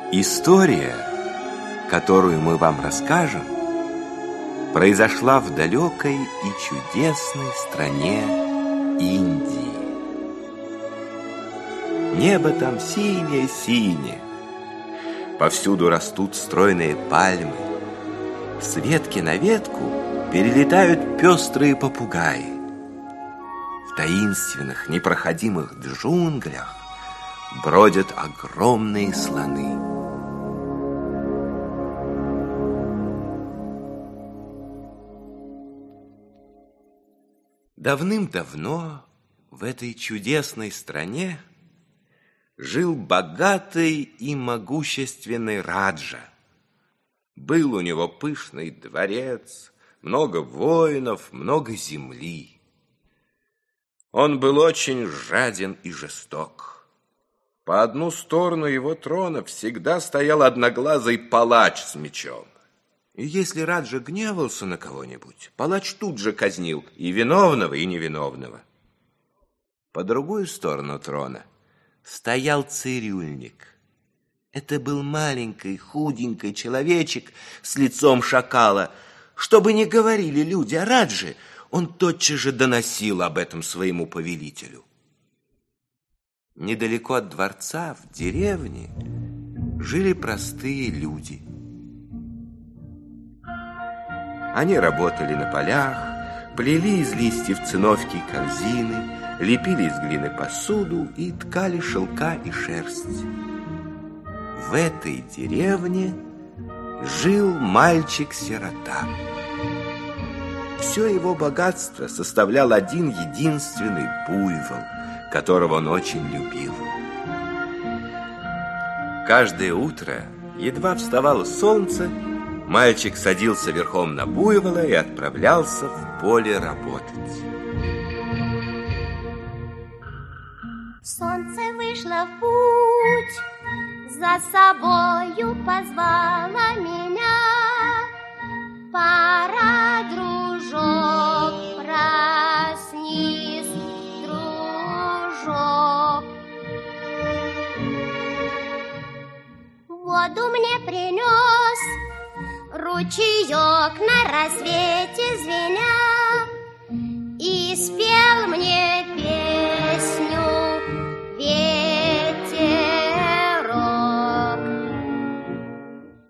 История, которую мы вам расскажем, произошла в далекой и чудесной стране Индии. Небо там синее-синее, повсюду растут стройные пальмы, с ветки на ветку перелетают пестрые попугаи. В таинственных, непроходимых джунглях бродят огромные слоны. Давным-давно в этой чудесной стране жил богатый и могущественный Раджа. Был у него пышный дворец, много воинов, много земли. Он был очень жаден и жесток. По одну сторону его трона всегда стоял одноглазый палач с мечом. И если Раджа гневался на кого-нибудь, палач тут же казнил и виновного, и невиновного. По другую сторону трона стоял цирюльник. Это был маленький, худенький человечек с лицом шакала. Что бы ни говорили люди о Радже, он тотчас же доносил об этом своему повелителю. Недалеко от дворца, в деревне, жили простые люди. Они работали на полях, плели из листьев циновки корзины, лепили из глины посуду и ткали шелка и шерсть. В этой деревне жил мальчик-сирота. Все его богатство составлял один единственный буйвол, которого он очень любил. Каждое утро, едва вставало солнце, мальчик садился верхом на буйвола и отправлялся в поле работать. Солнце вышло в путь, за собою позвала меня. Пора, дружок, проснись, дружок. Воду мне принес ручеек на рассвете звеня.